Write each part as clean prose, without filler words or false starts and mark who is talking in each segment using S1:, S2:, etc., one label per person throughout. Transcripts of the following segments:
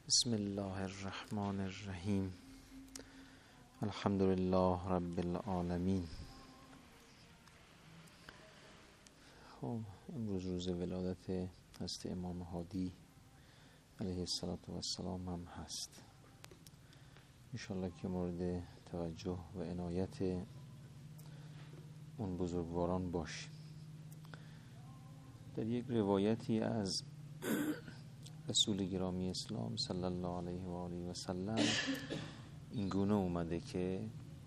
S1: بسم الله الرحمن الرحیم. الحمد لله رب العالمین. خب امروز روز ولادت حضرت امام هادی علیه السلام هم هست. انشالله که مورد توجه و عنایت اون بزرگواران باشیم. در یک روایتی از رسول گرامی اسلام صلی الله علیه و آله و سلم این گونه اومده که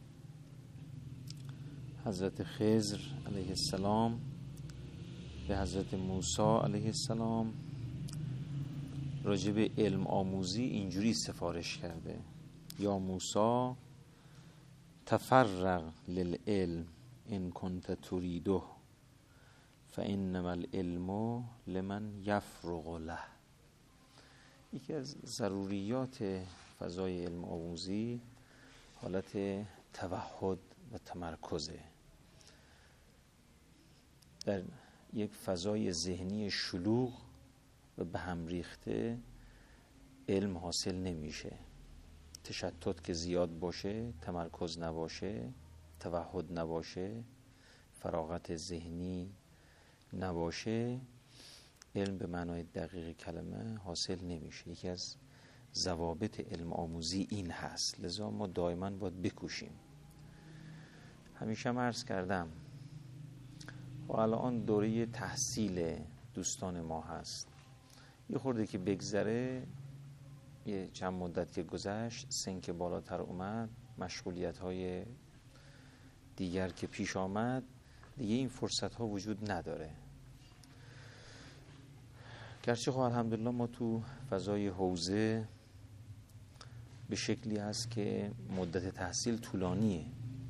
S1: حضرت خضر علیه السلام به حضرت موسی علیه السلام راجع به علم آموزی اینجوری سفارش کرده: یا موسی تفرغ للعلم ان کنت تریده فانما العلم لمن یفرغ له. یکی از ضروریات فضای علم آموزی حالت توحد و تمرکزه. در یک فضای ذهنی شلوغ و به هم ریخته علم حاصل نمیشه. تشتت که زیاد باشه، تمرکز نباشه، توحد نباشه، فراغت ذهنی نباشه، علم به معنای دقیق کلمه حاصل نمیشه. یکی از ضوابط علم آموزی این هست، لذا ما دائما باید بکوشیم. همیشه عرض کردم و الان دوره تحصیل دوستان ما هست. یه خورده که بگذره، یه چند مدت که گذشت، سن که بالاتر اومد، مشغولیت های دیگر که پیش آمد، دیگه این فرصت ها وجود نداره. گرچه خب الحمدلله ما تو فضای حوزه به شکلی هست که مدت تحصیل طولانیه،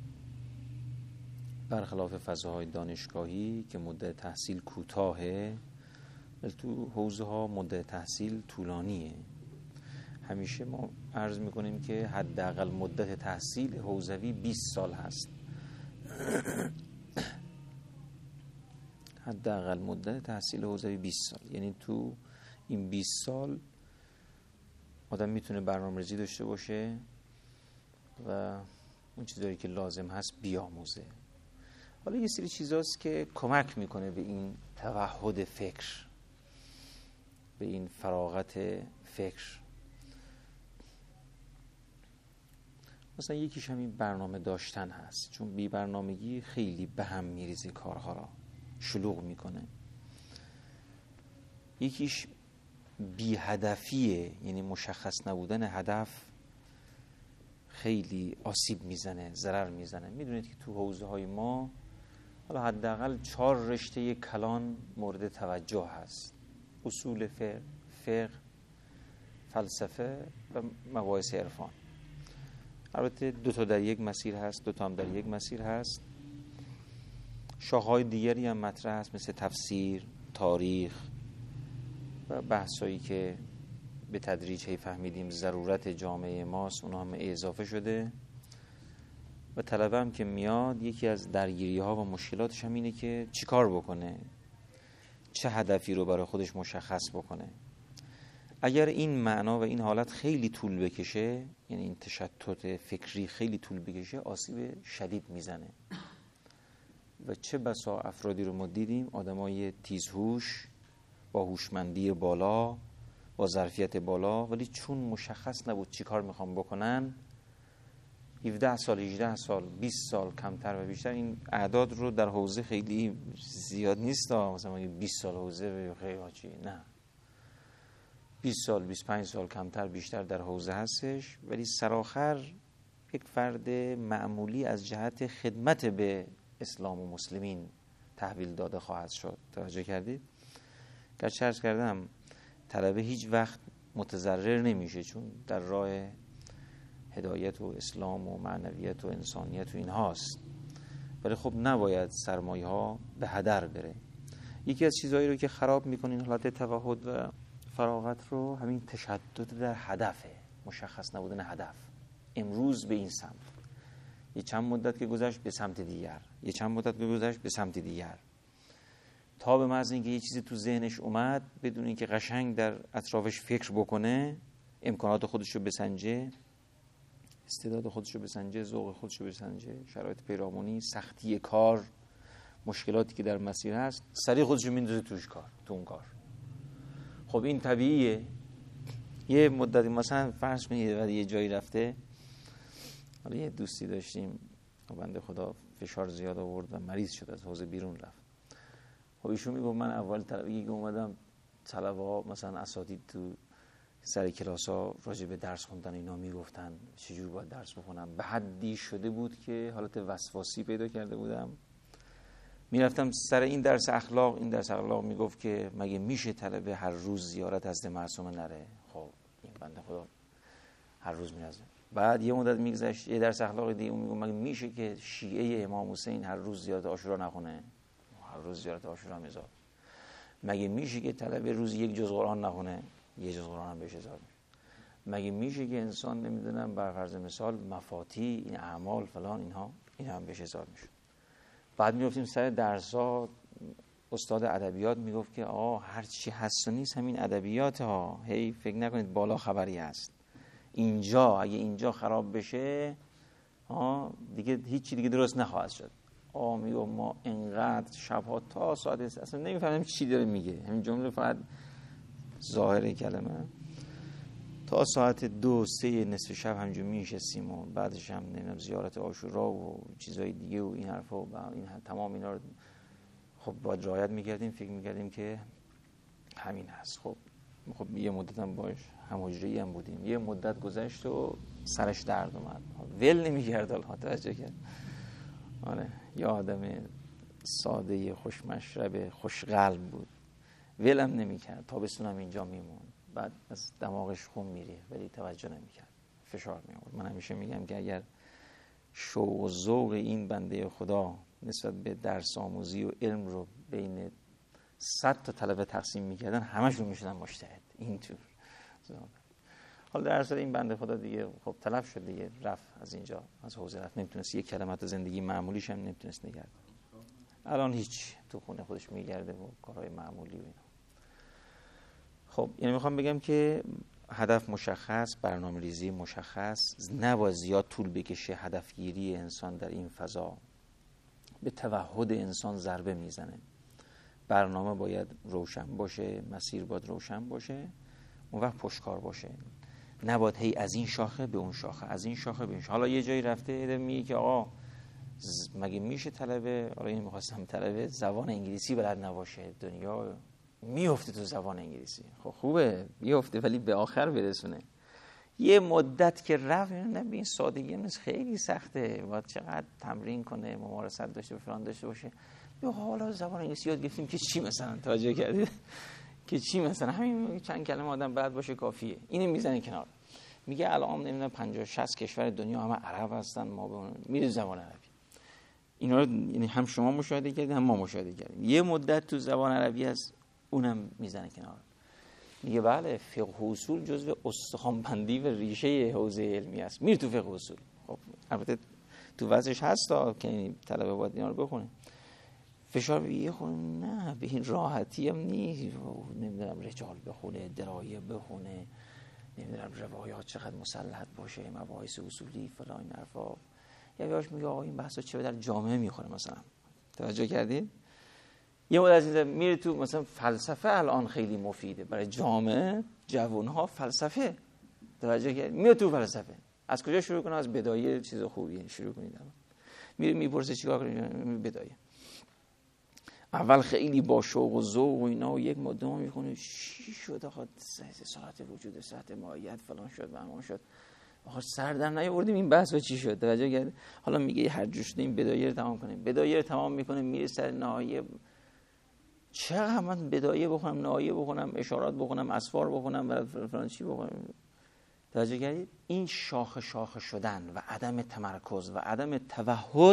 S1: برخلاف فضاهای دانشگاهی که مدت تحصیل کوتاهه، ولی تو حوزه ها مدت تحصیل طولانیه. همیشه ما عرض میکنیم که حداقل مدت تحصیل حوزوی 20 سال هست. حداقل مدت تحصیل حوزوی 20 سال، یعنی تو این 20 سال آدم میتونه برنامه‌ریزی داشته باشه و اون چیزایی که لازم هست بیاموزه. حالا یه سری چیزاست که کمک میکنه به این توحد فکر، به این فراغت فکر. مثلا یکیش همین برنامه داشتن هست، چون بی برنامگی خیلی به هم میریزه، کارها را شلوغ میکنه. یکیش بی هدفیه، یعنی مشخص نبودن هدف خیلی آسیب میزنه، ضرر میزنه. میدونید که تو حوزه های ما حالا حداقل 4 رشته کلان مورد توجه هست: اصول فقه، فلسفه و مباحث عرفان. البته 2 تا در یک مسیر هست، 2 تا هم در یک مسیر هست. شاخه‌های دیگری هم مطرح هست، مثل تفسیر، تاریخ و بحثایی که به تدریج فهمیدیم ضرورت جامعه ماست، اونا هم اضافه شده. و طلبه هم که میاد، یکی از درگیری ها و مشکلاتش هم اینه که چی کار بکنه، چه هدفی رو برای خودش مشخص بکنه. اگر این معنا و این حالت خیلی طول بکشه، یعنی این تشتت فکری خیلی طول بکشه، آسیب شدید میزنه. و چه بسا افرادی رو ما دیدیم، آدمای تیزهوش، با هوشمندی بالا، با ظرفیت بالا، ولی چون مشخص نبود چی کار میخوام بکنن، 17 سال، 18 سال، 20 سال، کمتر و بیشتر، این اعداد رو در حوزه خیلی زیاد نیست. مثلا 20 سال حوزه خیلی چی، نه، 20 سال، 25 سال، کمتر بیشتر در حوزه هستش، ولی سرآخر یک فرد معمولی از جهت خدمت به اسلام و مسلمین تحویل داده خواهد شد. توجه کردید؟ گرچه عرض کردم طلبه هیچ وقت متضرر نمیشه، چون در راه هدایت و اسلام و معنویت و انسانیت و این هاست، ولی خب نباید سرمایه ها به هدر بره. یکی از چیزهایی رو که خراب میکنین حالت توحد و فراغت رو، همین تشدد در هدفه، مشخص نبودن هدف. امروز به این سمت، یه چند مدت که گذشت به سمت دیگر، یه چند مدت که گذشت به سمت دیگر، تا به محض اینکه یه چیزی تو ذهنش اومد بدون اینکه قشنگ در اطرافش فکر بکنه، امکانات خودش رو بسنجه، استعداد خودش رو بسنجه، ذوق خودش رو بسنجه، شرایط پیرامونی، سختی کار، مشکلاتی که در مسیر هست، سریع خودش رو میندازه تو اون کار. خب این طبیعیه. یه مدتی مثلا فرض کنید یه جایی رفته، حالا یه دوستی داشتیم بنده خدا فشار زیاد آورد و مریض شد، از حوزه بیرون رفت. خب ایشون میگفت من اول طلبه که اومدم، طلبه ها مثلا اساتید تو سر کلاس ها راجع به درس خوندن اینا میگفتن چجور باید درس بخونم، به حدی شده بود که حالت وسواسی پیدا کرده بودم. میرفتم سر این درس اخلاق میگفت که مگه میشه طلبه هر روز زیارت حضرت معصومه نره؟ خب این بنده خدا هر روز میرزه. بعد یه مدت میگذشت، یه درس اخلاق دیگه اون میگفت مگه میشه که شیعه امام حسین هر روز زیارت عاشورا نخونه؟ هر روز زیارت عاشورا میذاره. مگه میشه که طلبه روز یک جز قرآن نخونه؟ یه جز قرآن هم بهش اضافه میشه. مگه میشه که انسان نمیدونم بر فرض مثال مفاتی این اعمال فلان اینا هم بهش اضافه میشه. بعد میرفتیم سر درس‌ها، استاد ادبیات میگفت که هر چی هست و نیست همین ادبیات ها، هی فکر نکنید بالا خبری هست. اینجا اگه اینجا خراب بشه دیگه هیچی دیگه درست نخواهد شد. میگم ما انقدر شبها تا ساعت اصلا نمیفهمیم چی داره میگه، همین جمله فقط ظاهر کلمه، تا ساعت 2-3 نصف شب همینجور میشستیم و بعدش هم نمیدونم زیارت عاشورا و چیزای دیگه و این حرفا و تمام اینا رو خب باید رعایت میکردیم، فکر میکردیم که همین هست. خب یه مدت هم باش هم حجری هم بودیم، یه مدت گذشت و سرش درد اومد، ول نمیکرد. حالا توجه کرد، آره یه آدم ساده خوشمشرب خوشقلب بود، ولم نمیکرد، تابستونم اینجا میمون، بعد از دماغش خون میره ولی توجه نمیکرد، فشار میآورد. من همیشه میگم که اگر شوق و ذوق این بنده خدا نسبت به درس آموزی و علم رو بین 100 تا طلبه تقسیم میکردن، همشون میشدن مجتهد اینطور. حالا در اصل این بنده خدا دیگه خب تلف شد دیگه، رفت از اینجا، از حوزه رفت، نمیتونست یک کلمت زندگی معمولیش هم نمیتونست نگرد. الان هیچ، تو خونه خودش میگرده و کارهای معمولی و اینا. خب یعنی میخوام بگم که هدف مشخص، برنامه‌ریزی مشخص، نباید زیاد طول بکشه. هدفگیری انسان در این فضا به توحد انسان ضربه میزنه. برنامه باید روشن باشه، مسیر باید روشن باشه، اون وقت پشتکار باشه. نباید هی از این شاخه به اون شاخه، از این شاخه به این شاخه. حالا یه جایی رفته میگه که مگه میشه طلبه، حالا این میخواستم طلبه زبان انگلیسی بلد نباشه، دنیا میفته تو زبان انگلیسی. خب خوبه میفته ولی به آخر برسونه. یه مدت که رفت نه به این سادگی نیست، خیلی سخته، باید چقدر تمرین کنه، ممارست داشته باشه، فلان داشته باشه. یا حالا زبان انگلیسی یاد گرفتیم که چی مثلا، توجه کردید که چی مثلا همین چند کلمه آدم بلد باشه کافیه. اینو میزنه کنار، میگه الان نمیدونم 50-60 کشور دنیا همه عرب هستن، ما به اون میره زبان عربی. اینا رو یعنی هم شما مشاهده کردید هم ما مشاهده کردیم. یه مدت تو زبان عربی هست، اونم میزنه کنار، میگه بله فقه و اصول جزو استخوان‌بندی و ریشه حوزه علمی است، میره تو فقه و اصول. خب البته تو وضعش هست که این طلبه باید اینا رو بخونه. فشار بگیه خونه نه به این راحتی هم نیست، نمیدونم رجال بخونه، درایه بخونه، نمیدونم روایات چقدر مسلط باشه، مباحث اصولی فلان این حرفا. یا بیاش میگه این بحثا چه در جامعه میخوره مثلا. توجه کردید؟ یه مدت از این میره تو مثلا فلسفه، الان خیلی مفیده برای جامعه، جوانها فلسفه. توجه کردید؟ میاد تو فلسفه. از کجا شروع کنه؟ از بدایه چیز خوبیه شروع کنید. میره میپرسه چیکار کنید؟ بدایه. اول خیلی با شوق و ذوق و اینا و یک مدت میخونه چی شد آخه ساعت وجود، ساعت ماهیت فلان شد و امان شد. آخه سر در نیاوردیم این بحث چی شد. توجه کردید؟ حالا میگه هر جور شده این بدایه رو تمام کنیم. بدایه رو تمام میکنه میره سر نهایه. چقدر من بدایه بخونم، نهایه بخونم، اشارات بخونم، اسفار بخونم، فلان چی بخونم. توجه کردید؟ این شاخه شاخه شدن و عدم تمرکز و عدم توحد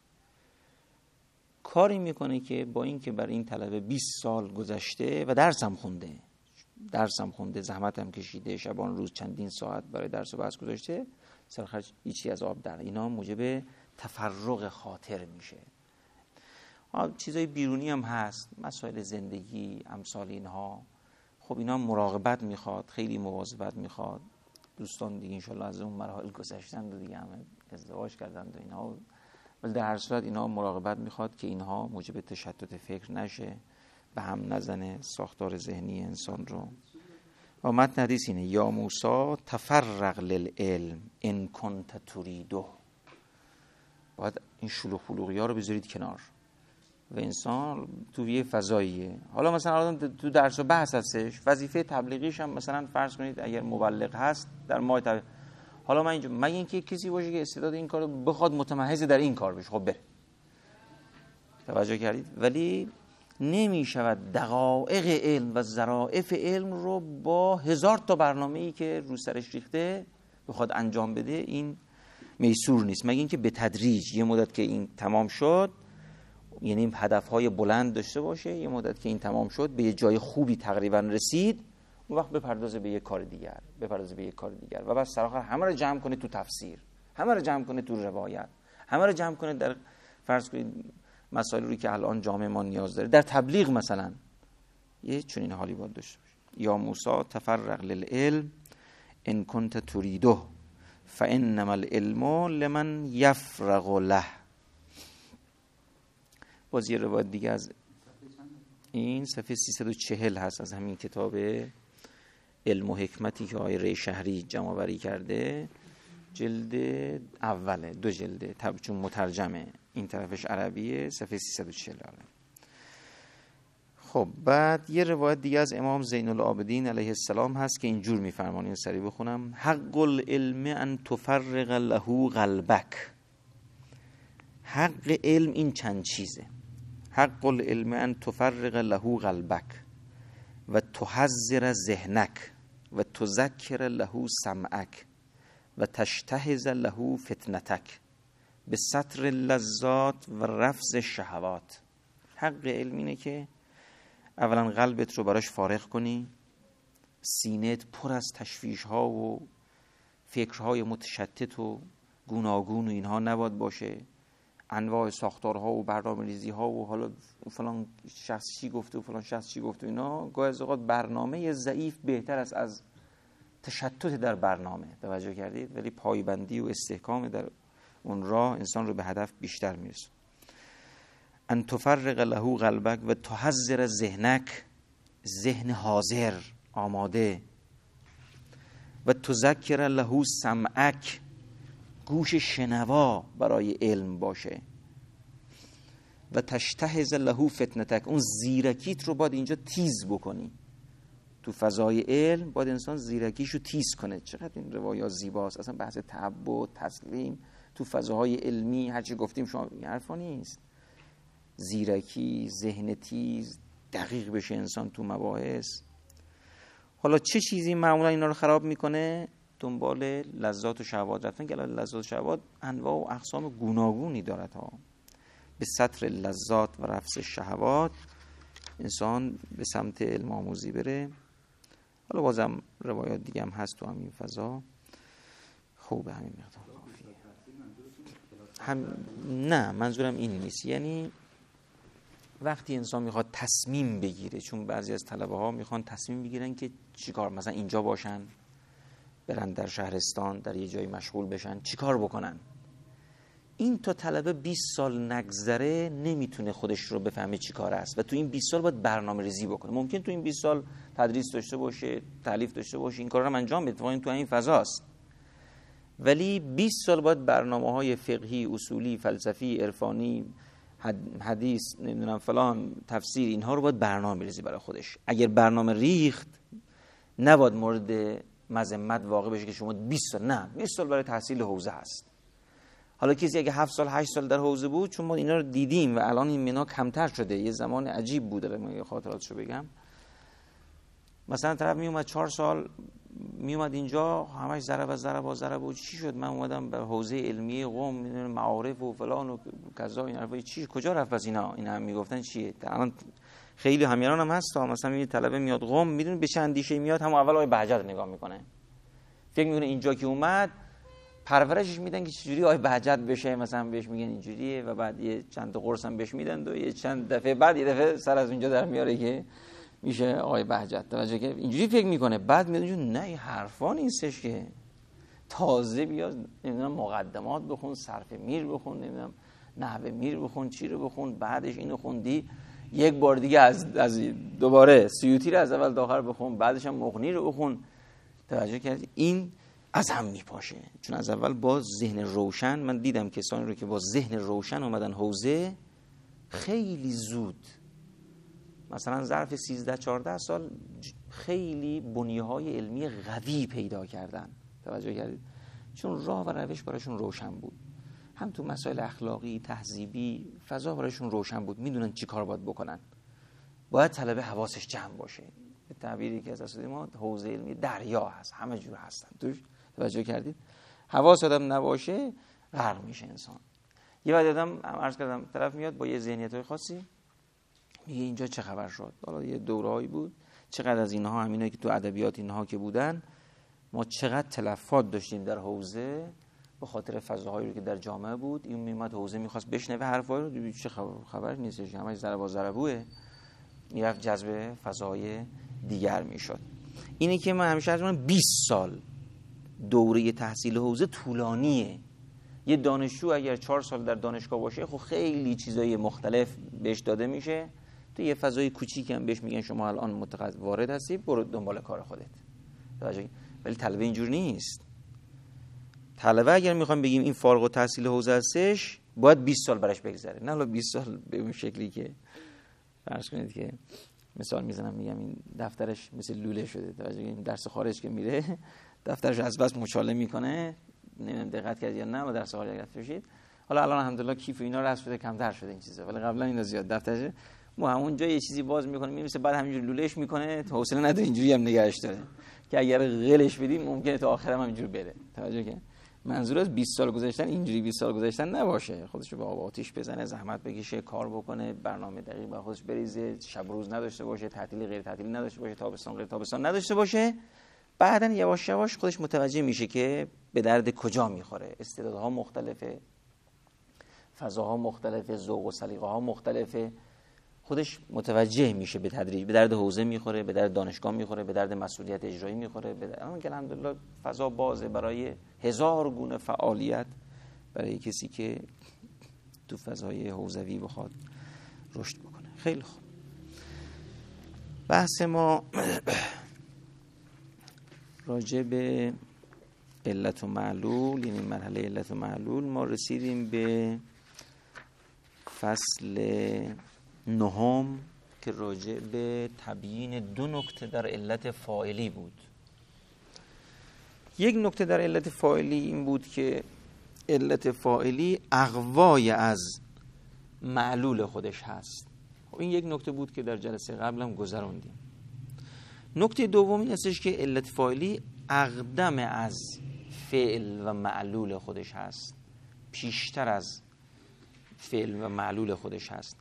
S1: کاری میکنه که با این که بر این طلبه 20 سال گذشته و درسم خونده، زحمتم کشیده، شبان روز چندین ساعت برای درس و بحث گذاشته، سرخرج هیچی از آب در، اینا موجب تفرغ خاطر میشه. چیزای بیرونی هم هست، مسائل زندگی، امثال اینها. خب خب اینا مراقبت میخواد، خیلی مواظبت میخواد. دوستان دیگه انشالله از اون مراحل گذشتن و دیگه همه ازدواج کردن و اینا، ولی در هر صورت اینا مراقبت میخواد که اینها موجب تشتت فکر نشه، به هم نزنه ساختار ذهنی انسان رو. و متن حدیث اینه: یا موسی تفرغ للعلم ان کنت تریده. باید این شلوغ پلوغی ها رو بذارید کنار و انسان تو یه فضاییه. حالا مثلا آدم تو درس و بحث هستش، وظیفه تبلیغیش هم مثلا فرض کنید اگر مبلغ هست در ماه تبلیغ، حالا من اینجا مگه اینکه کسی باشه که استعداد این کارو بخواد متمحض در این کار بشه، خب بره. توجه کردید؟ ولی نمی شود دقایق علم و ظرافت علم رو با 1000 تا برنامه‌ای که رو سرش ریخته بخواد انجام بده، این میسور نیست. مگه اینکه به تدریج یه مدت که این تمام شد، یعنی هدفهای بلند داشته باشه، یه مدت که این تمام شد به یه جای خوبی تقریبا رسید، اون وقت بپردازه به یه کار دیگر، و بعد سر آخر همه رو جمع کنه تو تفسیر، همه رو جمع کنه تو روایت، همه رو جمع کنه در فرض کنید مسائلی رو که الان جامعه ما نیاز داره در تبلیغ مثلا. یه چنین حالی باید داشته باشه. یا موسی تفرغ للعلم ان کنت تریده فانما العلم لمن یفرغ له. باز یه روایت دیگه از این صفحه 340 هست از همین کتاب علم و حکمتی که آقای ری شهری جمع آوری کرده، جلد اوله، 2 جلده، چون مترجمه، این طرفش عربیه، صفحه 340. خب بعد یه روایت دیگه از امام زین العابدین علیه السلام هست که اینجور میفرمانی، این سریع بخونم: حق العلم ان تفرغ له قلبک. حق علم این چند چیزه: حق العلم ان تفرغ له قلبک و تحذر ذهنک و تذکر له سمعک و تشتهز له فتنتک به ستر اللذات و رفض الشهوات. حق علم اینه که اولا قلبت رو براش فارغ کنی، سینه‌ت پر از تشویش ها و فکرهای متشتت و گوناگون و اینها نباید باشه، انواع ساختارها و برنامه‌ریزی ها و حالا فلان شخص چی گفته و فلان شخص چی گفته، اینا گاهی از اوقات برنامه ضعیف بهتر است از تشتت در برنامه. توجه کردید؟ ولی پایبندی و استحکام در اون راه انسان رو به هدف بیشتر میرسه. ان تفرغ له قلبک و تحذر ذهنک، ذهن حاضر آماده، و تذکر له سمعک، گوش شنوا برای علم باشه، و تشتهز له فتنتک، اون زیرکیت رو باید اینجا تیز بکنی. تو فضای علم باید انسان زیرکیشو تیز کنه. چقدر این روایات زیباست. اصلا بحث تعبد، تسلیم تو فضاهای علمی هرچی گفتیم شما این حرفا نیست. زیرکی، ذهن تیز، دقیق بشه انسان تو مباحث. حالا چه چیزی معمولا اینا رو خراب میکنه؟ دنبال لذات و شهوات رفتن، که لذات و شهوات انواع و اقسام گوناگونی دارد ها. به سطر لذات و رفض شهوات انسان به سمت علم آموزی بره. حالا بازم روایات دیگه هم هست تو همین فضا. خوبه همین مقدار کافیه. نه منظورم این نیست. یعنی وقتی انسان میخواد تصمیم بگیره، چون بعضی از طلبه ها میخوان تصمیم بگیرن که چیکار، مثلا اینجا باشن، برن در شهرستان در یه جایی مشغول بشن، چیکار بکنن. این تا طلبه 20 سال نگذره نمیتونه خودش رو بفهمه چیکار است و تو این 20 سال باید برنامه ریزی بکنه. ممکن تو این 20 سال تدریس داشته باشه، تالیف داشته باشه، این کارا رو انجام بده، این تو این فضاست. ولی 20 سال باید برنامه‌های فقهی، اصولی، فلسفی، عرفانی، حدیث، نمیدونم فلان، تفسیر، اینها رو باید برنامه بریزی برای خودش. اگر برنامه ریخت نباید مورد مذمت واقع بشه که شما 20 سال، نه 20 سال برای تحصیل حوزه هست. حالا کسی اگه 7 سال 8 سال در حوزه بود، چون ما اینا رو دیدیم و الان این مینا کمتر شده، یه زمان عجیب بود. من خاطراتشو بگم، مثلا طرف می اومد 4 سال می اومد اینجا همش ضرب و چی شد؟ من اومدم به حوزه علمی قم، معارف و فلان و کذا، این حرفا چی کجا رفت؟ از اینا هم میگفتن چیه؟ الان خیلی همیاران هم هست. مثلا یه طلبه میاد قم، میدونه به چه اندیشه میاد، هم اول آقای بهجت رو نگاه میکنه، فکر میکنه اینجا که اومد پرورشش میدن که چجوری آقای بهجت بشه، مثلا بهش میگن اینجوریه و بعد یه چند تا قرص هم بهش میدن و یه چند دفعه بعد یه دفعه سر از اونجا در میاره که میشه آقای بهجت. توجه که اینجوری فکر میکنه، بعد میاد نه این حرفا نیستش که تازه بیاد نمیدونم مقدمات بخون، صرف میر بخون، نمیدونم نحوه میر بخون، چی رو بخون، بعدش اینو خوندی یک بار دیگه از دوباره سیوطی رو از اول تا آخر بخون، بعدش هم مغنی رو بخون. توجه کردی این از هم میپاشه، چون از اول با ذهن روشن. من دیدم کسانی رو که با ذهن روشن اومدن حوزه خیلی زود، مثلا ظرف 13-14 سال خیلی بنیه‌های علمی قوی پیدا کردن. توجه کردید؟ چون راه و روش براشون روشن بود، هم تو مسائل اخلاقی، تهذیبی، فضا براشون روشن بود، میدونن چی کار باید بکنن. باید طلبه حواسش جمع باشه. به تعبیری که از اساس ما حوزه علمی دریا هست، همه جور هستن توش. توجه کردید؟ حواس آدم نباشه غرق میشه انسان. یه بعد آدم عرض کردم طرف میاد با یه ذهنیت خاصی، میگه اینجا چه خبر شد؟ حالا یه دورهایی بود، چقدر از اینها، همینایی که تو ادبیات اینها که بودن، ما چقدر تلفات داشتیم در حوزه به خاطر فضاهایی رو که در جامعه بود. این میومد حوزه میخواست بشنوه حرفایی رو، چه خبر نیستش، همش ضربا ضربوه، میرفت جذب فضاهای دیگر میشد. اینی که من همیشه از 20 سال دوره تحصیل حوزه طولانیه. یه دانشجو اگر 4 سال در دانشگاه باشه، خب خیلی چیزای مختلف بهش داده میشه. تو یه فضای کوچیکی هم بهش میگن شما الان وارد هستی، برو دنبال کار خودت. ولی طلبه اینجور نیست. طلبه اگر میخوام بگیم این فارغ التحصیل حوزه هستش، باید 20 سال براش بگذره. نه حالا 20 سال به اون شکلی که فرض کنید که مثال میزنم میگم این دفترش مثل لوله شده. توجه این درس خارج که میره دفترش از بس مچاله میکنه، نمیدونم دقت کردید یا نه، با درس خارج دقت بشید. حالا الان الحمدلله کیف و اینا رفت شده، کمتر شده این چیزا، ولی قبلا اینا زیاد دفترش ما همون جای یه چیزی باز میکنه میمیسه، بعد همینجوری لولهش میکنه، حوصله نداره اینجوری هم نگهش داره که اگر غلش بدیم ممکنه تا آخرام همینجوری بره. توجه کن منظور از 20 سال گذشتن اینجوری 20 سال گذشتن نباشه، خودش رو به آب آتیش بزنه، زحمت بکشه، کار بکنه، برنامه دقیق با خودش بریزه، شب روز نداشته باشه، تعطیلی غیر تعطیلی نداشته باشه، تابستان غیر تابستان نداشته باشه. بعداً یواش یواش خودش متوجه میشه که به درد کجا میخوره. استعدادها مختلفه، فضاها مختلفه، ذوق و سلیقه‌ها مختلفه. خودش متوجه میشه به تدریج به درد حوزه میخوره، به درد دانشگاه میخوره، به درد مسئولیت اجرایی میخوره. الان که الحمدلله فضا بازه برای 1000 گونه فعالیت برای کسی که تو فضای حوزوی بخواد رشد بکنه. خیلی خوب، بحث ما راجع به علت و معلول، یعنی مرحله علت و معلول، ما رسیدیم به فصل 9 که راجع به تبیین 2 نکته در علت فاعلی بود. یک نکته در علت فاعلی این بود که علت فاعلی اقوای از معلول خودش هست. این یک نکته بود که در جلسه قبل هم گذروندیم. نکته دوم این هستش که علت فاعلی اقدم از فعل و معلول خودش هست، پیشتر از فعل و معلول خودش هست.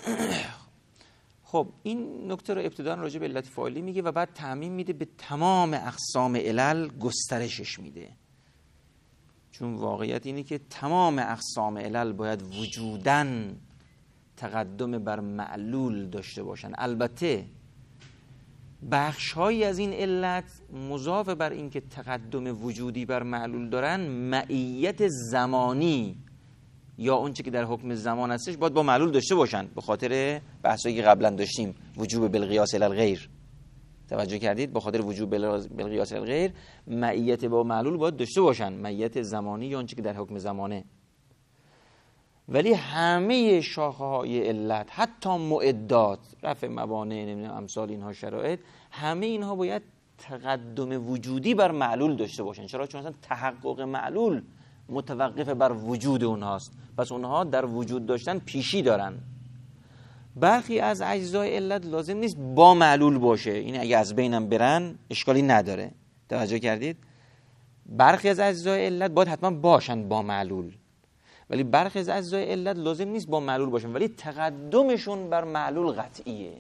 S1: خب این نکته رو ابتداً راجع به علت فاعلی میگه و بعد تعمیم میده به تمام اقسام علل، گسترشش میده. چون واقعیت اینه که تمام اقسام علل باید وجوداً تقدم بر معلول داشته باشن. البته بخش‌هایی از این علت مضاف بر این که تقدم وجودی بر معلول دارن، معیت زمانی یا اون چه که در حکم زمان هستش باید با معلول داشته باشن، به خاطر بحثایی که قبلا داشتیم، وجوب بالقیاس الی الغیر. توجه کردید؟ به خاطر وجوب بالقیاس الی الغیر معیت با معلول باید داشته باشن، معیت زمانی یا اون چه که در حکم زمانه. ولی همه شاخه‌های علت، حتی معدات، رفع موانع، نمیدونم امثال اینها، شرایط، همه اینها باید تقدم وجودی بر معلول داشته باشن. چرا؟ چون اصلا تحقق معلول متوقف بر وجود اونهاست، پس اونها در وجود داشتن پیشی دارن. برخی از اجزای علت لازم نیست با معلول باشه، این اگه از بینم برن اشکالی نداره. توجه کردید؟ برخی از اجزای علت باید حتما باشن با معلول، ولی برخی از اجزای علت لازم نیست با معلول باشن، ولی تقدمشون بر معلول قطعیه.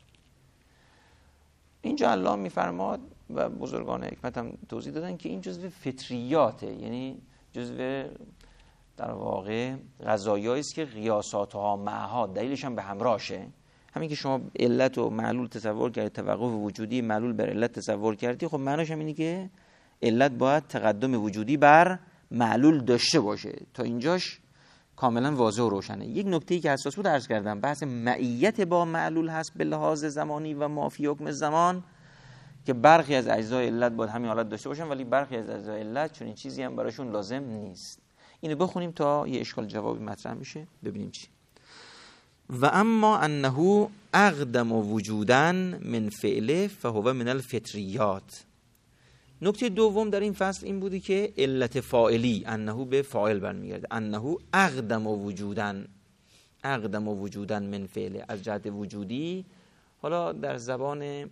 S1: اینجا الله میفرماد و بزرگان حکمت هم توضیح دادن که این جزء فطریاته، یعنی جزء در واقع قضایایی است که قیاساتها معها دلیلش هم به همراهشه. همین که شما علت و معلول تصور کردی، توقف وجودی معلول بر علت تصور کردی، خب معناش هم اینه که علت باید تقدم وجودی بر معلول داشته باشه. تا اینجاش کاملا واضح و روشنه. یک نکته‌ای که حساس بود عرض کردم، بحث معیت با معلول هست به لحاظ زمانی و ما فی حکم زمان، که برخی از اجزای علت باید همین حالت داشته باشن ولی برخی از اجزای علت چون این چیزی هم براشون لازم نیست. اینو بخونیم تا یه اشکال جوابی مطرح میشه ببینیم چی. و اما انه اقدم وجودا من فعله فهو من الفطریات. نکته دوم در این فصل این بودی که علت فاعلی انه به فاعل برمیگرده. انه اقدم وجودا من فعله، از جهت وجودی. حالا در زبان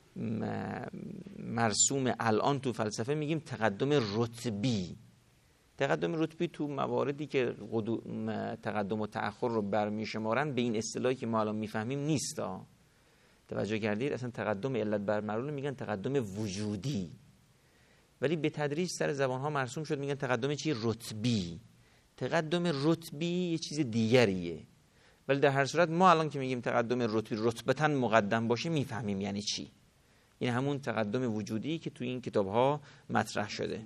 S1: مرسوم الان تو فلسفه میگیم تقدم رتبی. تقدم رتبی تو مواردی که تقدم و تأخر رو برمیشمارن به این اصطلاحی که ما الان میفهمیم نیستا. توجه کردید؟ اصلا تقدم علت بر معلول میگن تقدم وجودی، ولی به تدریج سر زبانها مرسوم شد میگن تقدم چی؟ رتبی. تقدم رتبی یه چیز دیگریه، ولی در هر صورت ما الان که میگیم تقدم رتبی رتبتاً مقدم باشه میفهمیم یعنی چی. این همون تقدم وجودی که تو این کتاب‌ها مطرح شده.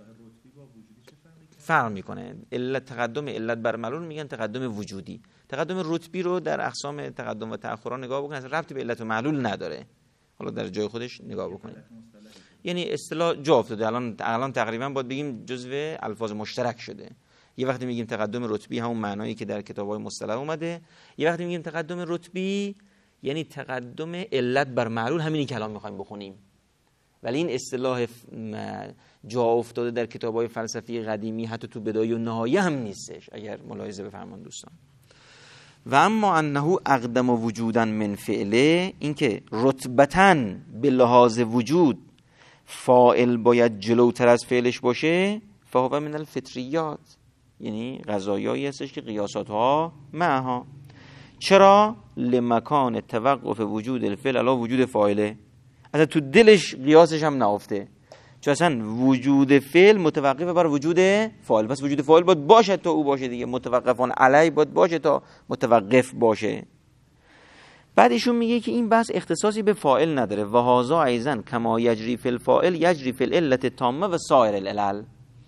S1: فرق میکنه. تقدم علت بر معلول میگن تقدم وجودی. تقدم رتبی رو در اقسام تقدم و تأخرها نگاه بکنید، اصلا ربطی به علت و معلول نداره. حالا در جای خودش نگاه بکنید. یعنی اصطلاح جا افتاده. الان تقریبا باید بگیم جزو الفاظ مشترک شده. یه وقتی میگیم تقدم رتبی همون معنایی که در کتاب‌های مصطلح اومده، یه وقتی میگیم تقدم رتبی یعنی تقدم علت بر معلول، همینی که الان می‌خوایم بخونیم. ولی این اصطلاح جا افتاده در کتاب‌های فلسفی قدیمی حتی تو بدایه و نهایه هم نیستش، اگر ملاحظه بفرمان دوستان. و اما انه اقدم وجودا من فعله، این که رتبتاً به لحاظ وجود فاعل باید جلوتر از فعلش باشه، فهو من الفطریات، یعنی قضایایی هستش که قیاساتها معها. چرا؟ لمکان توقف وجود الفعل علی وجود فاعله، اصلا تو دلش قیاسش هم نهفته، چون اصلا وجود فعل متوقف بر وجود فاعل، پس وجود فاعل باید باشه تا او باشه دیگه، متوقفان علی باید باشه تا متوقف باشه. بعد ایشون میگه که این بحث اختصاصی به فاعل نداره. و هذا ایضا کما یجری فی الفاعل یجری فی العلت التامه و سایر العلل.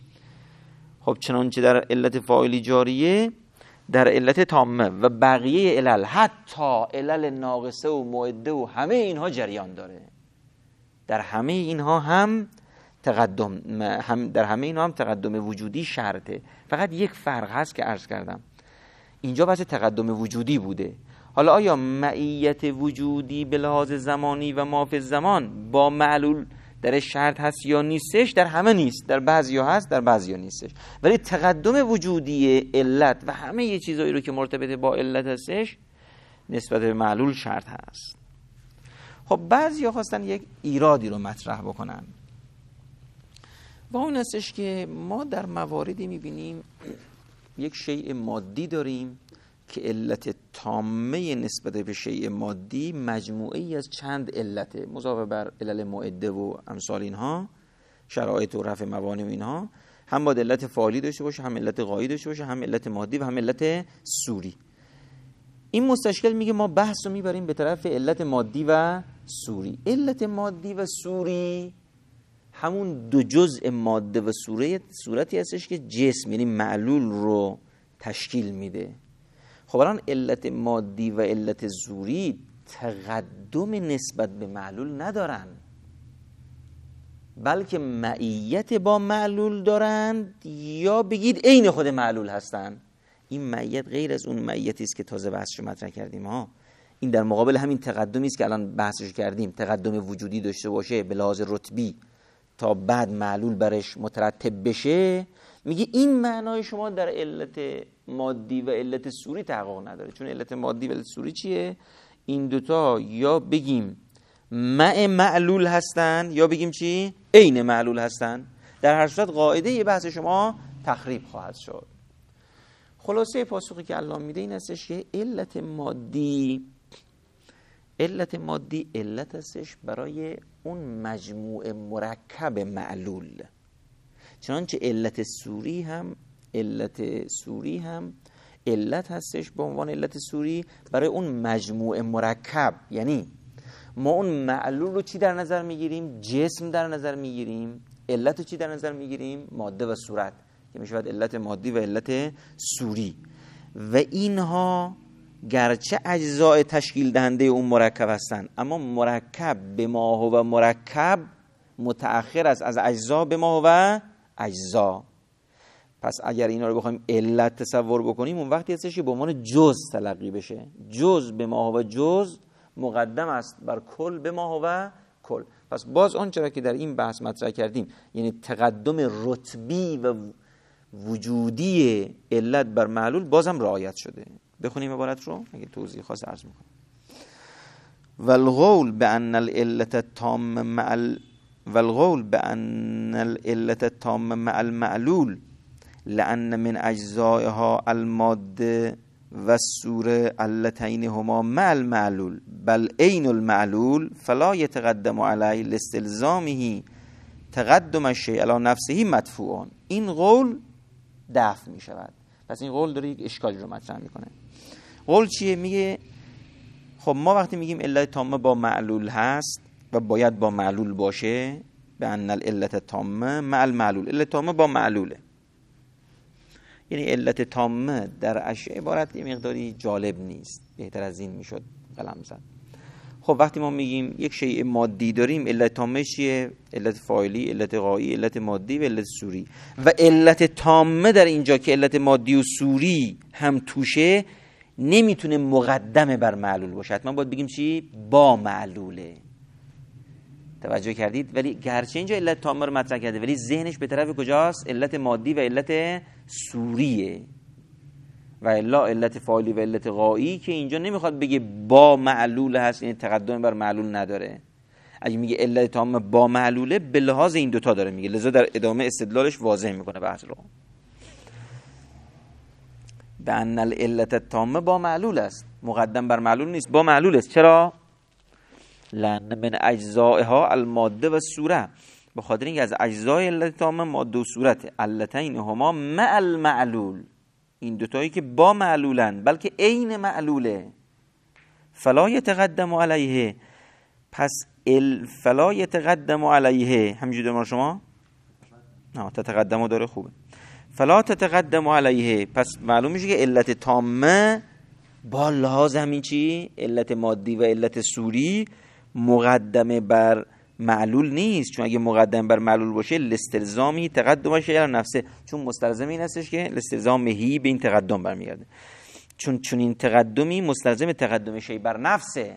S1: خب چنانچه در علت فاعلی جاریه در علت تامه و بقیه علل، حتی علل ناقصه و معده و همه اینها جریان داره. در همه اینها هم تقدم وجودی شرطه. فقط یک فرق هست که عرض کردم، اینجا بحث تقدم وجودی بوده. حالا آیا معیت وجودی به لحاظ زمانی و ما فی زمان با معلول در شرط هست یا نیستش؟ در همه نیست، در بعضیا هست، در بعضیا نیستش. ولی تقدم وجودی علت و همه یه چیزایی رو که مرتبط با علت هستش نسبت به معلول شرط هست. خب بعضیا خواستن یک ایرادی رو مطرح بکنن و اون هستش که ما در مواردی میبینیم یک شیء مادی داریم که علت تامه نسبت به شیء مادی مجموعه‌ای از چند علته مضافه بر علل معده و امثال اینها، شرایط و رفع موانع و اینها، هم باید علت فاعلی داشته باشه، هم علت غایی داشته باشه، هم علت مادی و هم علت صوری. این مستشکل میگه ما بحث رو میبریم به طرف علت مادی و صوری. علت مادی و صوری همون دو جزء ماده و صورتی هستش که جسم یعنی معلول رو تشکیل میده. خب الان علت مادی و علت ظهوری تقدم نسبت به معلول ندارن، بلکه معیت با معلول دارند، یا بگید عین خود معلول هستن. این معیت غیر از اون معیتی است که تازه بحثش مطرح کردیم ها. این در مقابل همین تقدمی است که الان بحثش کردیم، تقدم وجودی داشته باشه به لحاظ رتبی تا بعد معلول برش مترتب بشه. میگه این معنای شما در علت مادی و علت صوری تحقق نداره. چون علت مادی و علت صوری چیه؟ این دوتا یا بگیم معلول هستن یا بگیم چی؟ عین معلول هستن. در هر صورت قاعده یه بحث شما تخریب خواهد شد. خلاصه پاسخی که الله میده این هستش که علت مادی علت هستش برای اون مجموع مرکب معلول، چنانچه علت صوری هم علت هستش به عنوان علت صوری برای اون مجموع مرکب. یعنی ما اون معلول رو چی در نظر میگیریم؟ جسم در نظر میگیریم. علت رو چی در نظر میگیریم؟ ماده و صورت، که میشه علت مادی و علت صوری. و اینها گرچه اجزای تشکیل دهنده اون مرکب هستن، اما مرکب به ما هو مرکب متأخر است از اجزا به ما هو اجزا. پس اگر اینا رو بخوایم علت تصور بکنیم، اون وقتی هستش که به عنوان جز تلقی بشه. جز به ما هو جز مقدم است بر کل به ما هو کل. پس باز اون چرا که در این بحث مطرح کردیم، یعنی تقدم رتبی و وجودی علت بر معلول بازم رعایت شده. بخونیم عبارت رو اگه توضیح خاص عرض میکنم. والقول بأن العلة التام مع المعلول لأن من أجزائها المادة والصورة اللتين هما مع المعلول بل عين المعلول فلا يتقدم عليه لاستلزامه تقدم الشيء على نفسه مدفوع. این قول دفع می شود. پس این قول داره یک اشکالی رو مطرح میکنه. قول چیه؟ میگه خب ما وقتی میگیم علت تامه با معلول هست و باید با معلول باشه، به ان العلت تامه مع المعلول، علت تامه با معلوله. یعنی علت تامه در اشیاء عبارت یه مقداری جالب نیست، بهتر از این میشد قلم زد. خب وقتی ما میگیم یک شیء مادی داریم، علت تامه چیه؟ علت فاعلی، علت غایی، علت مادی و علت صوری. و علت تامه در اینجا که علت مادی و صوری هم توشه نمیتونه مقدمه بر معلول باشه، حتما باید بگیم چی؟ با معلوله. توجه کردید؟ ولی گرچه اینجا علت تامه رو مطرح کرده، ولی ذهنش به طرف کجاست؟ علت مادی و علت صوریه. و الا علت فاعلی و علت غایی که اینجا نمیخواد بگه با معلول هست، این تقدم بر معلول نداره. اگه میگه علت تامه با معلوله، به لحاظ این دوتا داره میگه، لذا در ادامه استدلالش واضح میکنه بحث رو. به ان العلت التامه با معلول است، مقدم بر معلول نیست، با معلول است. چرا؟ لأن من اجزائها الماده و صوره، به خاطر اینکه از اجزای علت تامه ماده و صورت، علتین هما مع المعلول، این دوتایی که با معلولن بلکه عین معلوله. فلا یتقدم علیه، پس فلا یتقدم علیه همینجوری دارم شما؟ نه تتقدم داره، خوبه. فلا تتقدم علیه، پس معلوم میشه که علت تامه با لحاظ همین چی؟ علت مادی و علت صوری مقدمه بر معلول نیست، چون اگه مقدم بر معلول باشه لاستلزامی تقدم شیء علی نفسه، چون مستلزم این هستش که لاستلزامهی به این تقدم برمیگرده، چون این تقدمی مستلزم تقدم شیء بر نفسه.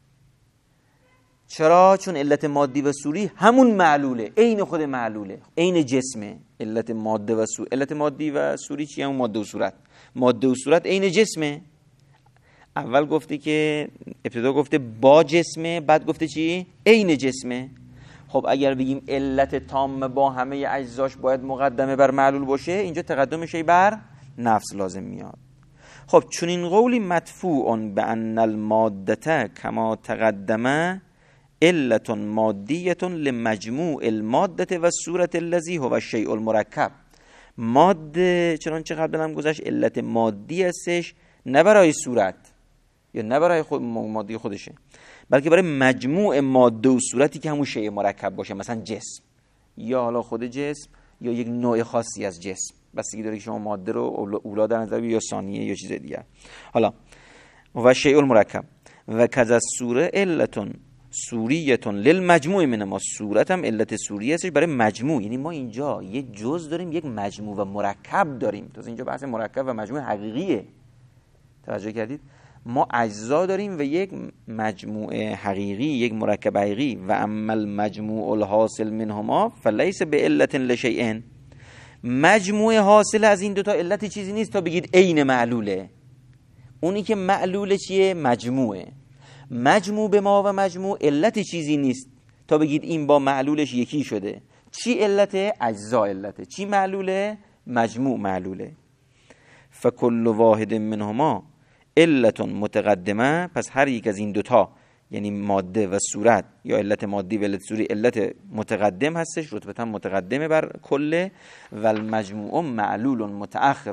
S1: چرا؟ چون علت مادی و صوری همون معلوله، عین خود معلوله، عین جسمه. علت ماده و صوری، علت مادی و صوری چی؟ همون ماده و صورت. ماده و صورت عین جسمه. اول گفته که ابتدا گفته با جسمه، بعد گفته چی؟ عین جسمه. خب اگر بگیم علت تام با همه اجزاش باید مقدمه بر معلول باشه، اینجا تقدم شیء بر نفس لازم میاد. خب چون این قولی مدفوع بان الماده کما تقدمه علت مادیه لمجموع الماده و صورت الذی هو الشیء المرکب. ماده چنانچه قبلا هم گذشت علت مادی هستش، نه برای صورت یا نه برای خود مادی خودشه، بلکه برای مجموع ماده و صورتی که همون شیء مرکب باشه، مثلا جسم یا حالا خود جسم یا یک نوع خاصی از جسم، بستگی داره که شما ماده رو اولا در نظر بگیرید یا ثانیه یا چیز دیگه. حالا و شیء المرکب و کذا صوره علتون سوریتون للمجموع من ما، صورت هم علت سوریه هستش برای مجموع. یعنی ما اینجا یه جز داریم، یک مجموع و مرکب داریم. تو اینجا بحث مرکب و مجموع حقیقیه. توجه کردید؟ ما اجزا داریم و یک مجموع حقیقی، یک مرکب حقیقی. و اما المجموع الحاصل منهما فلیس به علت لشیء، مجموع حاصل از این دوتا علت چیزی نیست تا بگید عین معلوله. اونی که معلوله چیه؟ مجموعه. مجموع به ما و مجموع علت چیزی نیست تا بگید این با معلولش یکی شده. چی علته؟ اجزا علته. چی معلوله؟ مجموع معلوله. فکل واحد منهما علت متقدمه، پس هر یک از این دوتا یعنی ماده و صورت یا علت مادی و علت صوری علت متقدم هستش، رتبتا متقدمه بر کله. و المجموع معلول متأخران،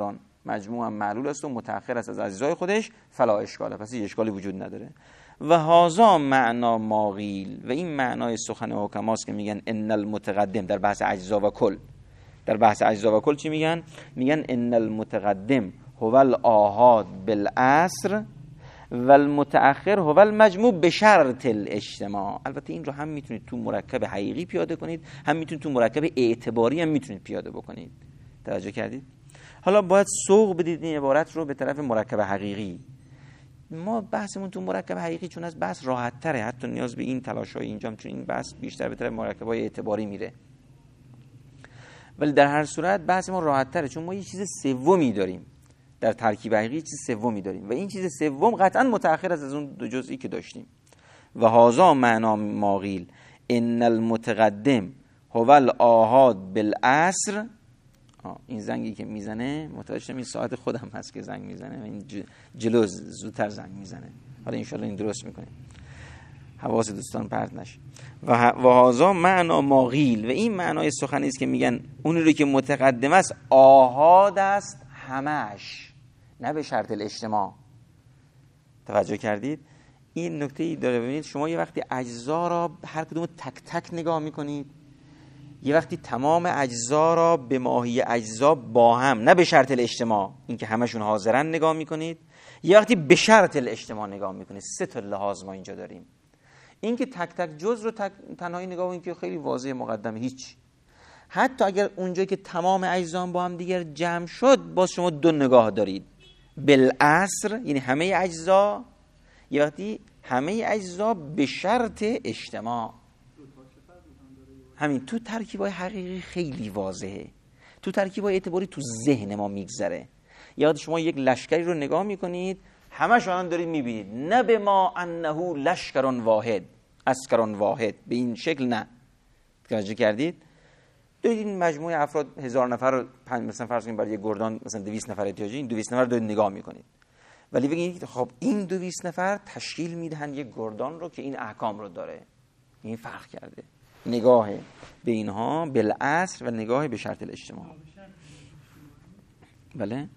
S1: مجموع هم معلول است و متأخر است از اجزای خودش، فلا اشکاله، پس هیچ اشکالی وجود نداره. و هازا معنا ماغیل، و این معنای سخن حکماست که میگن ان المتقدم در بحث اجزا و کل. در بحث اجزا و کل چی میگن؟ میگن ان المتقدم هو الآحاد بالعصر و المتأخر هو المجموع به شرط الاجتماع. البته این رو هم میتونید تو مرکب حقیقی پیاده کنید، هم میتونید تو مرکب اعتباری هم میتونید پیاده بکنید. توجه کردید؟ حالا باید سوق بدید این عبارت رو به طرف مرکب حقیقی. ما بحثمون تو مرکب حقیقی چون از بحث راحت تره، حتی نیاز به این تلاش‌های اینجام، چون این بحث بیشتر به طرف مرکب‌های اعتباری میره. ولی در هر صورت بحث ما راحت تره، چون ما یه چیز سومی داریم در ترکیب حقیقی، چیز سومی داریم و این چیز سوم قطعا متأخر از اون دو جزئی که داشتیم. و هازا معنا ماغیل ان المتقدم هو الآحاد بالعصر. این زنگی که میزنه متوجه شدم این ساعت خودم هست که زنگ میزنه و این جلو زودتر زنگ میزنه. حالا انشالله این درست میکنیم، حواس دوستان پرت نشه. و هازا معنا ماغیل، و این معنای سخنی است که میگن اون رو که متقدم است آحاد است همش، نه به شرط الاجتماع. توجه کردید؟ این نکته ای داره. ببینید شما یه وقتی اجزا را هر کدوم تک تک نگاه میکنید، یه وقتی تمام اجزا را به ماهی اجزا با هم، نه به شرط الاجتماع، این که همشون حاضرن نگاه میکنید، یه وقتی به شرط الاجتماع نگاه میکنید. سه تا لحاظ ما اینجا داریم. این که تک تک جز رو تنهایی نگاه کنید که خیلی واضح مقدمه، هیچ. حتی اگر اونجایی که تمام اجزا با هم دیگر جمع شد، باز شما دو نگاه دارید. بالعصر یعنی همه اجزا، یه وقتی همه اجزا به شرط اجتماع. همین تو ترکیبای حقیقی خیلی واضحه، تو ترکیبای اعتباری تو ذهن ما میگذره. یاد شما یک لشکری رو نگاه میکنید، همش الان دارید میبینید، نه به ما انه لشکر واحد، عسکر واحد، به این شکل نه. توجه کردید؟ دارید این مجموعه افراد 1000 نفر رو مثلا فرض کنید برای یک گردان مثلا 200 نفر احتیاجی، این 200 نفر دارید نگاه میکنید، ولی بگید خب این 200 نفر تشکیل میدهن یک گردان رو که این احکام رو داره. این فرق کرده نگاه به اینها بالعصر و نگاه به شرط الاجتماع. بله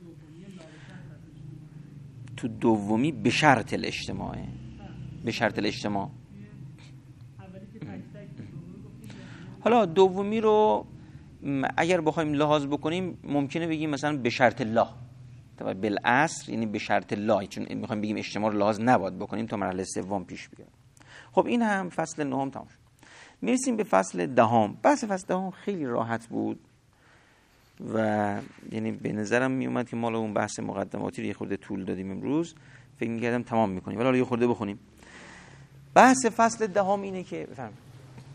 S1: تو دومی به شرط الاجتماع، به شرط الاجتماع. حالا دومی رو اگر بخوایم لحاظ بکنیم ممکنه بگیم مثلا به شرط الله، بالعصر یعنی به شرط الله، چون میخوایم بگیم اجتماع رو لحاظ نباید بکنیم تا مرحله سوم پیش بیاد. خب این هم فصل نهم تمام شد. میرسیم به فصل دهم. بحث فصل دهم خیلی راحت بود و یعنی به نظرم میومد که مال اون بحث مقدماتی رو یه خورده طول دادیم امروز، فکر می‌کردم تمام می‌کنیم، ولی حالا یه خورده بخونیم. بحث فصل دهم اینه که بفرمایید.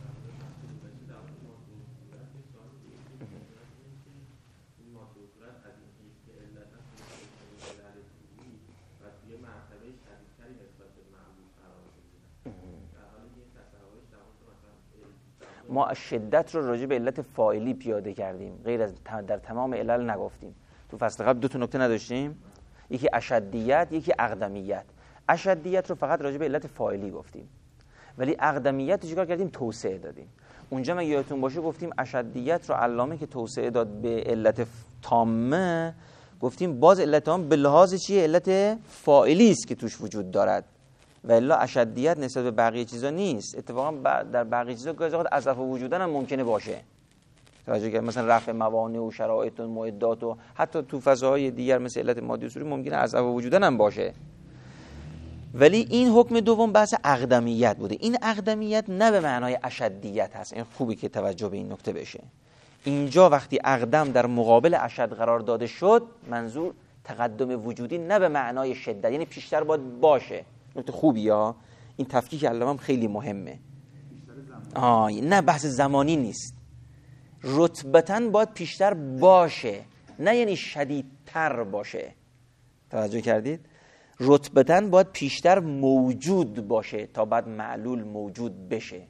S1: ما شدت رو راجع به علت فاعلی پیاده کردیم، غیر از در تمام علل نگفتیم. تو فصل قبل دو تا نکته نداشتیم، یکی اشدیت، یکی اقدمیت. اشدیت رو فقط راجع به علت فاعلی گفتیم، ولی اقدمیت رو چیکار کردیم؟ توسعه دادیم. اونجا ما یادتون باشه گفتیم اشدیت رو علامه که توسعه داد به علت تامه، گفتیم باز علت تام به لحاظ چیه؟ علت فاعلی است که توش وجود دارد، و الا اشدیت نسبت به بقیه چیزا نیست. اتفاقا در بقیه چیزا گاهی اوقات اضافه وجودن هم ممکنه باشه. توجه کنید مثلا رفع موانع و شرایط و معدات و حتی تو فضاهای دیگر مثل علت مادی اصولی ممکنه اضافه وجودن هم باشه. ولی این حکم دوم بحث اقدمیت بوده. این اقدمیت نه به معنای اشدیت هست. این خوبی که توجه به این نکته بشه. اینجا وقتی اقدم در مقابل اشد قرار داده شد، منظور تقدم وجودی نه به معنای شدت، یعنی پیشتر باید باشه. نکته خوبیه ها، این تفکیک علامم خیلی مهمه. نه بحث زمانی نیست، رتبتاً باید پیشتر باشه، نه یعنی شدیدتر باشه. توجه کردید؟ رتبتاً باید پیشتر موجود باشه تا بعد معلول موجود بشه.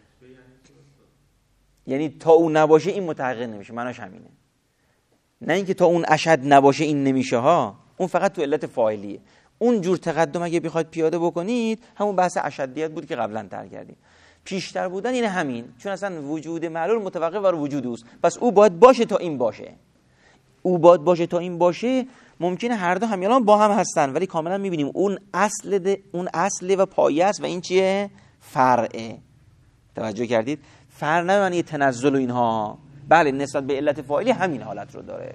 S1: یعنی تا اون نباشه این متحقق نمیشه، معناش همینه. نه اینکه تا اون اشد نباشه این نمیشه ها، اون فقط تو علت فاعلیه. اون جور تقدم اگه بخواید پیاده بکنید، همون بحث اشدیت بود که قبلا تر کردیم. پیشتر بودن یعنی همین، چون اصلا وجود معلول متوقف بر وجود اوست، پس او باید باشه تا این باشه.
S2: او باد باشه تا این باشه، ممکنه هر دو همیان با هم هستن، ولی کاملا میبینیم اون اصل و پایه است و این چیه؟ فرعه. توجه کردید؟ فرع نه معنی تنزل و اینها، بله نسبت به علت فاعلی همین حالت رو داره.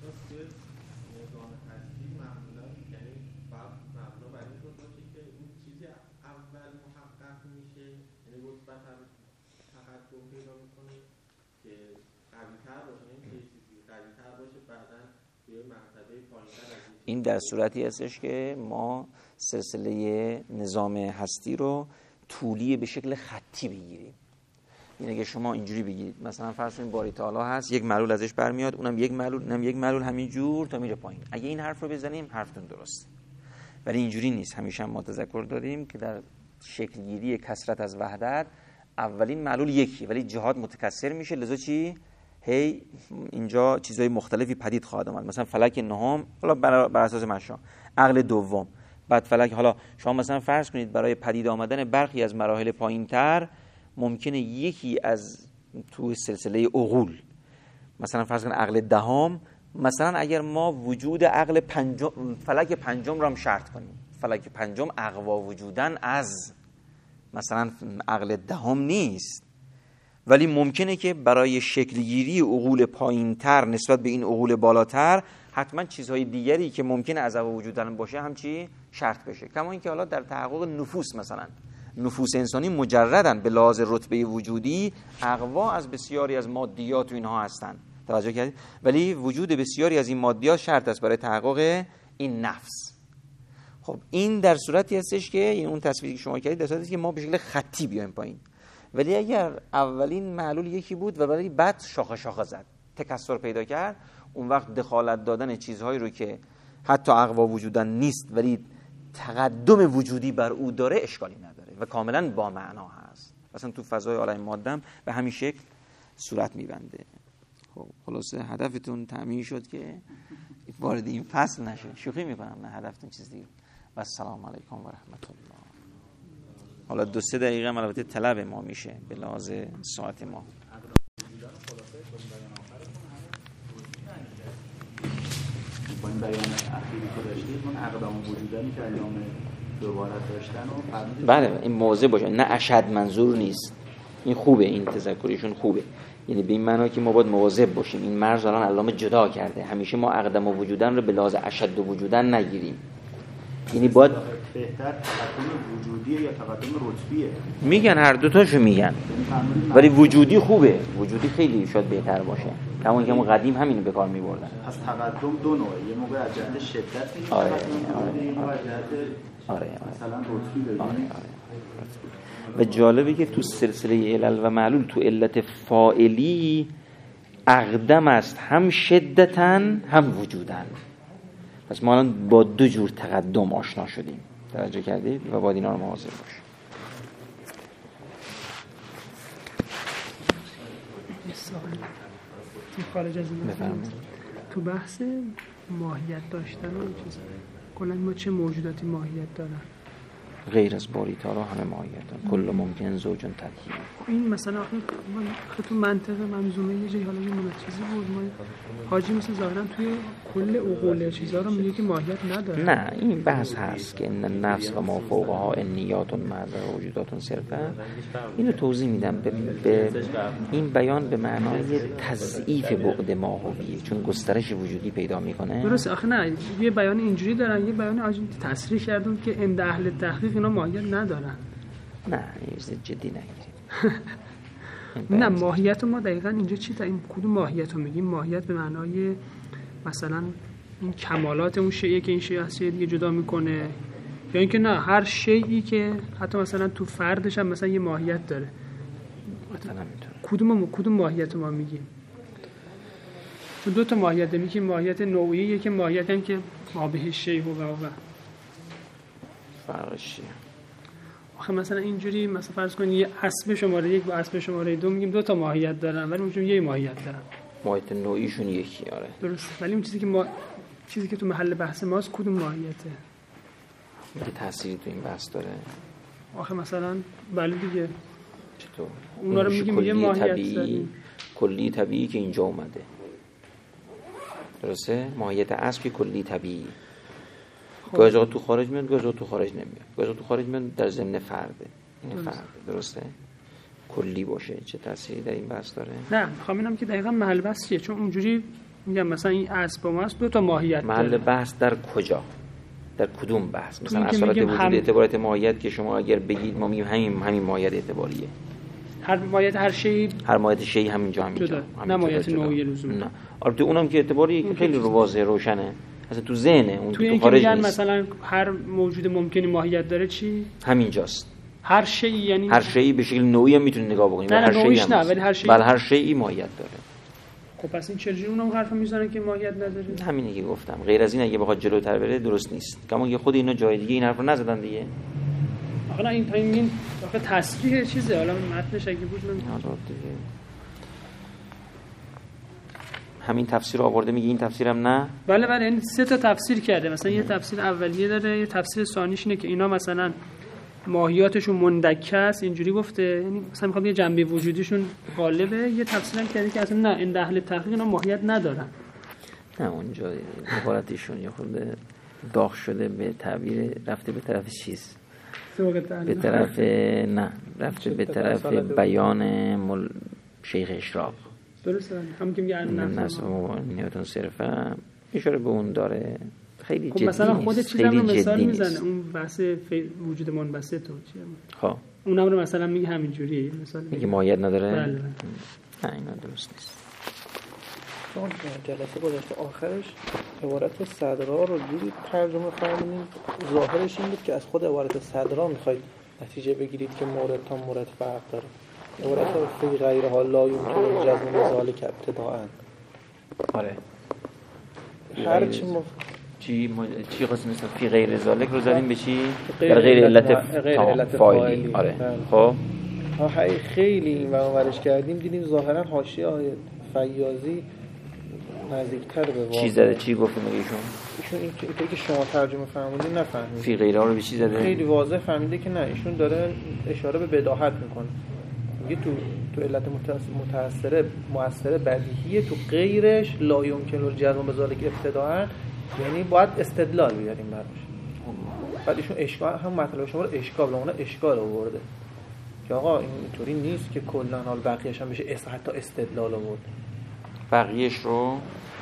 S2: این در صورتی هستش که ما سلسله نظام هستی رو طولی به شکل خطی بگیریم. این اگه شما اینجوری بگیرید، مثلا فرض کنید باری تعالی هست، یک معلول ازش برمیاد، اونم یک معلول، اونم یک معلول، همین جور تا میره پایین. اگه این حرف رو بزنیم حرفتون درسته، ولی اینجوری نیست. همیشه ما تذکر دادیم که در شکل گیری کثرت از وحدت اولین معلول یکی ولی جهات متکثر میشه، لذا چی؟ هی اینجا چیزهای مختلفی پدید خواهد آمد. مثلا فلک نهم، حالا بر اساس مشا عقل دوم، بعد فلک. حالا شما مثلا فرض کنید برای پدید آمدن برخی از مراحل پایین‌تر ممکنه یکی از تو سلسله عقول، مثلا فرض کنید عقل دهم، مثلا اگر ما وجود عقل فلک پنجم رو هم شرط کنیم، فلک پنجم اقوا وجودن از مثلا عقل دهم نیست، ولی ممکنه که برای شکلگیری عقول پایین‌تر نسبت به این عقول بالاتر حتما چیزهای دیگری که ممکنه از اقوا وجودن باشه هم چی شرط بشه. کما اینکه حالا در تحقق نفوس، مثلا نفوس انسانی مجردن به لحاظ رتبه وجودی اقوا از بسیاری از مادیات و اینها هستن. توجه کردید؟ ولی وجود بسیاری از این مادیات شرط است برای تحقق این نفس. خب این در صورتی هستش که این اون تصویری که شما کردید در صورتی که ما به شکل خطی بیایم پایین. ولی اگر اولین معلول یکی بود و ولی بعد شاخه شاخه زد، تکثر پیدا کرد، اون وقت دخالت دادن چیزهایی رو که حتی اقوا وجودن نیست ولی تقدم وجودی بر او داره اشکالی نداره و کاملا با معنا هست. مثلا تو فضای عالم ماده به همین شکل صورت میبنده. خب خلاصه هدفتون تامین شد که وارد این فصل نشه. شوخی میکنم، نه هدفتون چیز دیگه. و السلام علیکم و رحمت الله. حالا 2-3 دقیقه البته طلب ما میشه به لحاظ ساعت ما.
S3: با این بیان اخیری که داشتید من اقدام وجودانی که ایام دوباره داشتن و
S2: بله این موضع باشه، نه اشد منظور نیست. این خوبه، این تذکرشون خوبه، یعنی به این معنی که ما باید مواظب باشیم. این مرز الان علامه جدا کرده، همیشه ما اقدام وجودن رو به لحاظ اشد وجودن نگیریم. یعنی باید
S3: بهتر تقدم وجودیه یا تقدم رتبیه؟
S2: میگن هر دوتاشو میگن، ولی وجودی خوبه، وجودی خیلی شاید بهتر باشه. همون که همون قدیم همینو به کار میبردن.
S3: پس تقدم دو نوعه، یه موقع از جهت شدت میگیم،
S2: آره
S3: مثلا رتبی داریم.
S2: و جالبه که تو سلسله علل و معلول تو علت فاعلی اقدم است، هم شدتن هم وجودن. پس ما الان با دو جور تقدم آشنا شدیم. توجه کردید؟ و باید اینا رو مواظب باشیم.
S4: خارج از این
S2: بفرمایید.
S4: تو بحث ماهیت داشتن و چیزا کلا ما چه موجوداتی ماهیت دارن؟
S2: غیر از باریتارا همه ماهیت دارن. کل ممکن زوجن تدهیر.
S4: این مثلا تو منطق منظومه یه جایی حالا یه چیزی بود، ما حاجی مثلا ظاهرا توی کل عقول چیزا رو میگه که ماهیت نداره.
S2: نه این بحث هست که ان النفس و ما فوقها انیات معذر وجودات صرفا. اینو توضیح میدم به این بیان به معنای تضعیف بعد ماهویه، چون گسترش وجودی پیدا میکنه.
S4: درست. آخه نه یه بیان اینجوری دارن، یه بیان آجی تصریح کردن که عند اهل تحقیق اینا ماهیت ندارن.
S2: نه این چیز جدی نگیرید.
S4: نه ماهیت ما دقیقاً اینجا چی تا این کدوم ماهیت رو میگیم؟ ماهیت به معنای مثلا این کمالات اون شیئی که این شیء از شیء دیگه جدا میکنه، یا اینکه نه هر شیئی که حتی مثلا تو فردش هم مثلا یه ماهیت داره. کدوم ماهیت ما میگیم؟ تو دو تا ماهیت میگیم، ماهیت نوعی، یکی ماهیت هم که ما به شیء و
S2: فرقش.
S4: آخه مثلا اینجوری مثلا فرض کنید یه اسب شماره 1 با اسب شماره 2 میگیم دو تا ماهیت دارن، ولی اونجوری یه ماهیت دارن.
S2: ماهیت نوعیشون یکی. آره
S4: درست. ولی اون چیزی که تو محل بحث ماست کدوم ماهیته؟
S2: یه تأثیری تو این بحث داره.
S4: آخه مثلا بله دیگه.
S2: چطور؟
S4: اونا رو میگیم یه ماهیت داریم.
S2: کلی طبیعی که اینجا اومده. درسته؟ ماهیت اصل که کلی طبیعی. گاهی اوقات تو خارج میاد، گاهی اوقات تو خارج نمیاد. گاهی اوقات تو خارج میاد در ضمن فرده. این فرده، درسته؟ کلی باشه چه تأثیری در این بحث داره؟
S4: نه میخوام اینم که دقیقاً محل بحث چیه، چون اونجوری میگم مثلا این اصل با ماست دو تا ماهیت
S2: محل
S4: داره.
S2: بحث در کجا؟ در کدوم بحث؟ مثلا اصالت وجود اعتبارات ماهیت که شما اگر بگید ما میگیم همین ماهیت اعتباریه.
S4: هر ماهیت هر ماهیت
S2: شیء همینجا
S4: نه ماهیت نوعی لزوما.
S2: نه. البته اونم که اعتباری خیلی رو واضح روشنه. مثلا تو ذهنه اون
S4: تو خارج نیست. مثلا هر موجود ممکنی ماهیت داره چی؟
S2: همینجاست.
S4: هر شیء یعنی
S2: هر شیء به شکل نوعی هم میتونید نگاه بکنید.
S4: هر شیء نه ولی هر شیء
S2: هر شیء ماهیت داره.
S4: خب پس این چجوری اونم حرفو میزنه که ماهیت نداره؟
S2: همینی که گفتم. غیر از این اگه بخواد جلوتر بره درست نیست. کما که خود اینا جای دیگه این حرفو نزدن دیگه.
S4: آخه این آخه تصریح چیزه، حالا متنش اگه بود من
S2: همین تفسیر رو آورده میگه این تفسیرم نه.
S4: بله این سه تا تفسیر کرده. مثلا یه تفسیر اولیه داره، یه تفسیر ثانیش اینه که اینا مثلا ماهیاتشون مندکه است، اینجوری گفته، یعنی مثلا میخواد یه جنبه وجودیشون غالبه. یه تفسیر هم کرده که اصلا نه، این اهل تحقیق اینا ماهیت ندارن.
S2: نه اونجا عبارتشون یا خود داغ شده به تعبیر رفته به طرف چیز، به طرف نه رفته به طرف بیان شیخ اشراق.
S4: درسته هم که میگه
S2: نفس نیاتون صرفا اشاره به اون داره. خیلی جدی
S4: مثلا خود چیزم رو مثال میزنه
S2: نیست.
S4: اون بحث وجود منبسط تو چیه؟
S2: خب
S4: اونم رو مثلا میگه همینجوریه، مثلا
S2: میگه ماهیت نداره.
S4: بله.
S2: نه اینا درست نیست.
S5: چون جلسه گذشته آخرش عبارت صدرا رو جوری ترجمه فرمودین، ظاهرش این بود که از خود عبارت صدرا میخواید نتیجه بگیرید که مورد تا مورد فرق داره. عبارت فی غیرها لا یمکن جزم ذالک ابتداء.
S2: آره
S5: هر
S2: چی خواستیم مثلا فی غیر ذالک رو زدیم به چی؟ در غیر علت فاعلی. آره خب
S5: خیلی این ورش کردیم دیدیم ظاهرا حاشیه های فیاضی نزدیکتر به واقع.
S2: چی زده؟ چی گفتیم ایشون
S5: اینطوری که شما ترجمه فرمودین نفهمید.
S2: فی غیرها رو به چی زده؟
S5: خیلی واضح فهمیده که نه، ایشون داره اشاره به بداهت میکنه. میگه تو علت مؤثره بدیهیه، تو غیرش لا یمکن الجزم بذالک ابتداء، یعنی باید استدلال بیاریم براش. بعد ایشون اشکال هم مطلب شما رو اشکال، اون اشکال آورده که آقا اینطوری نیست که کلا حال بقیه‌اش هم بشه حتی استدلال آورد.
S2: بقیه‌اش رو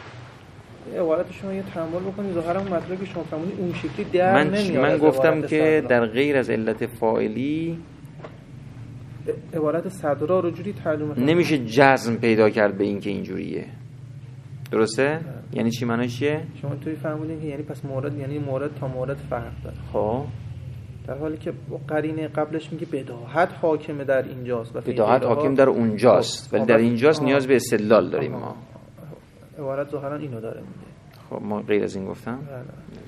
S5: عبارت شما یه تأمل بکنید، ظاهرا مطلبی که شما فهمیدین اون شکلی در نمیاد.
S2: من گفتم که در غیر از علت فاعلی
S5: عبارت صدرا رو جوری ترجمه کنید
S2: نمیشه جزم پیدا کرد به این که اینجوریه. درسته؟ یعنی چی؟ معنیش چیه؟
S5: شما توی فهمیدین که یعنی پس مورد تا مورد فرق داره.
S2: خب
S5: در حالی که قرینه قبلش میگه بداهت حاکمه در اینجاست و
S2: بداهت حاکم در اونجاست، ولی در اینجاست نیاز به استدلال داریم ما.
S5: عبارت ظاهرا اینو داره میگه.
S2: خب ما غیر از این گفتم.